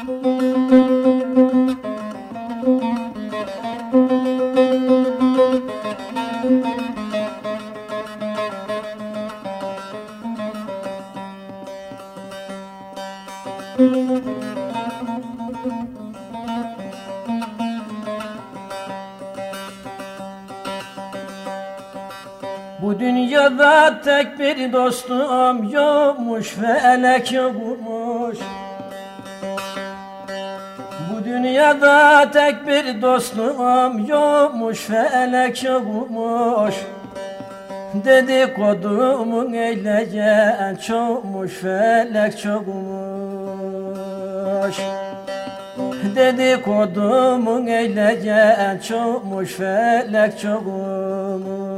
Bu dünyada tek bir dostum yokmuş, felek yokmuş. Bu dünyada tek bir dostum yokmuş, felek yokmuş. Dedikodumun eyleyen çokmuş, felek çokmuş. Dedikodumun eyleyen çokmuş, felek çokmuş.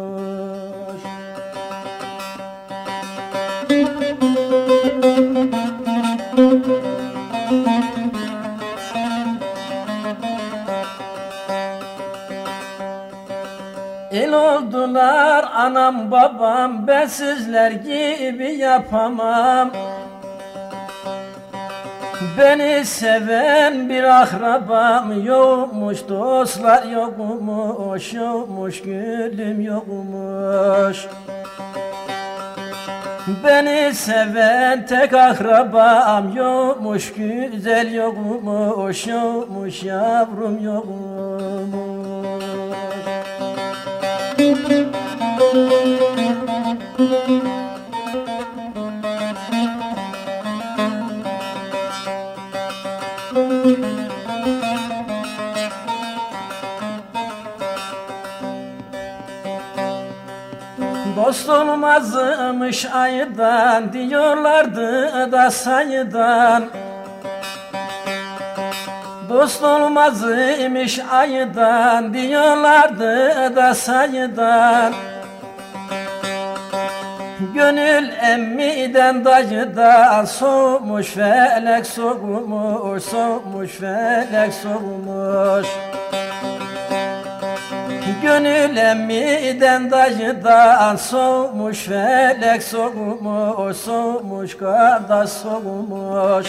El oldular anam babam, ben sizler gibi yapamam. Beni seven bir akrabam yokmuş, dostlar yokmuş, yokmuş gülüm yokmuş. Beni seven tek akrabam yokmuş, güzel yokmuş, yokmuş yavrum yokmuş. Dost olmazmış aydan, diyorlardı da sayıdan. Dost olmazmış aydan, diyorlardı da sayıdan. Gönül emmiden dayıdan, soğumuş felek soğumuş, soğumuş felek soğumuş. Gönül emmiden dayıdan, soğumuş felek soğumuş, soğumuş kardeş soğumuş.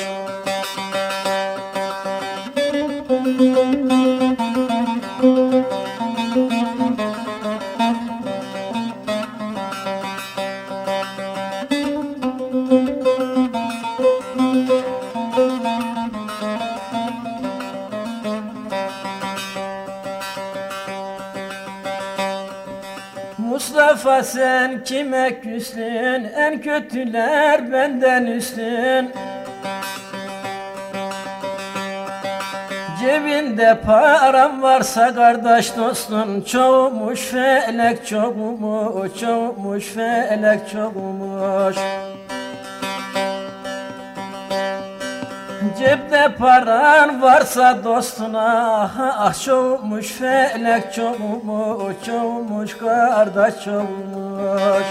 Mustafa sen kime küstün, en kötüler benden üstün. Cebinde param varsa kardeş dostun, çoğumuş felek çoğumuş, çoğumuş felek çoğumuş. Cepte paran varsa dostuna, ah çoğumuş felek çoğumuş, çoğumuş kardeş çoğumuş.